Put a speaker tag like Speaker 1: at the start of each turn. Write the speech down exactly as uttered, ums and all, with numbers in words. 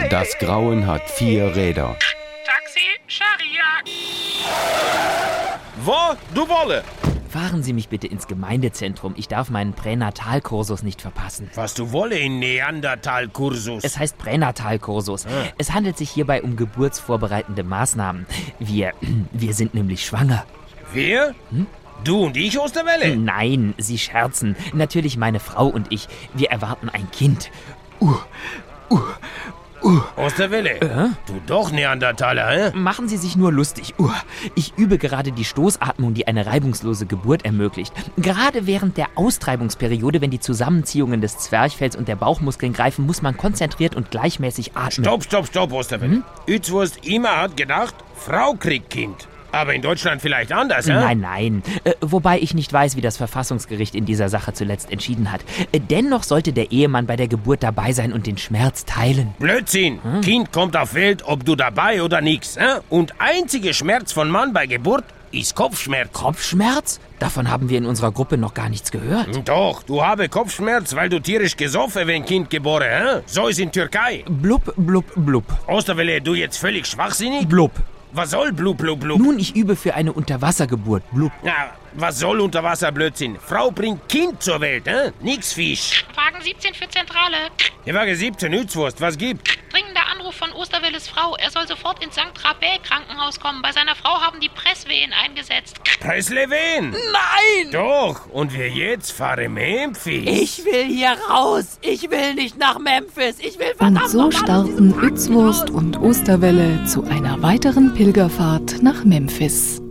Speaker 1: Das Grauen hat vier Räder.
Speaker 2: Taxi, Scharia.
Speaker 3: Wo? Du wolle?
Speaker 4: Fahren Sie mich bitte ins Gemeindezentrum. Ich darf meinen Pränatalkursus nicht verpassen.
Speaker 3: Was du wolle in Neandertal-Kursus?
Speaker 4: Es heißt Pränatalkursus.
Speaker 3: Ah.
Speaker 4: Es handelt sich hierbei um geburtsvorbereitende Maßnahmen. Wir, wir sind nämlich schwanger.
Speaker 3: Wir? Hm? Du und ich aus der Welle?
Speaker 4: Nein, Sie scherzen. Natürlich meine Frau und ich. Wir erwarten ein Kind. Uh, uh, uh.
Speaker 3: Aus der Welle?
Speaker 4: Äh?
Speaker 3: Du doch Neandertaler, hä?
Speaker 4: Machen Sie sich nur lustig. Uh, ich übe gerade die Stoßatmung, die eine reibungslose Geburt ermöglicht. Gerade während der Austreibungsperiode, wenn die Zusammenziehungen des Zwerchfells und der Bauchmuskeln greifen, muss man konzentriert und gleichmäßig atmen.
Speaker 3: Stopp, stopp, stopp, aus der Welle.
Speaker 4: Hm?
Speaker 3: Ützwurst immer hat gedacht, Frau kriegt Kind. Aber in Deutschland vielleicht anders, hä?
Speaker 4: Nein, nein. Äh, wobei ich nicht weiß, wie das Verfassungsgericht in dieser Sache zuletzt entschieden hat. Äh, dennoch sollte der Ehemann bei der Geburt dabei sein und den Schmerz teilen.
Speaker 3: Blödsinn. Hm? Kind kommt auf Welt, ob du dabei oder nix. Hä? Und einziger Schmerz von Mann bei Geburt ist Kopfschmerz.
Speaker 4: Kopfschmerz? Davon haben wir in unserer Gruppe noch gar nichts gehört.
Speaker 3: Doch, du habe Kopfschmerz, weil du tierisch gesoffen, wenn Kind geboren, hä? So ist in Türkei.
Speaker 4: Blub, blub, blub.
Speaker 3: Osterwelle, du jetzt völlig schwachsinnig?
Speaker 4: Blub.
Speaker 3: Was soll blub, blub, blub?
Speaker 4: Nun, ich übe für eine Unterwassergeburt. Blub.
Speaker 3: Ja, was soll Unterwasserblödsinn? Frau bringt Kind zur Welt, hä? Nix Fisch.
Speaker 2: Wagen siebzehn für Zentrale.
Speaker 3: Die Waage siebzehn, Ützwurst, was gibt?
Speaker 2: Dringender Anruf von Osterwelles Frau. Er soll sofort ins Sankt Rabä Krankenhaus kommen. Bei seiner Frau haben die Presswehen eingesetzt.
Speaker 3: Presslewehen?
Speaker 4: Nein!
Speaker 3: Doch, und wir jetzt fahren Memphis.
Speaker 4: Ich will hier raus. Ich will nicht nach Memphis. Ich will verdammt
Speaker 5: Und so starten Ützwurst und Osterwelle zu einer weiteren Pilgerfahrt nach Memphis.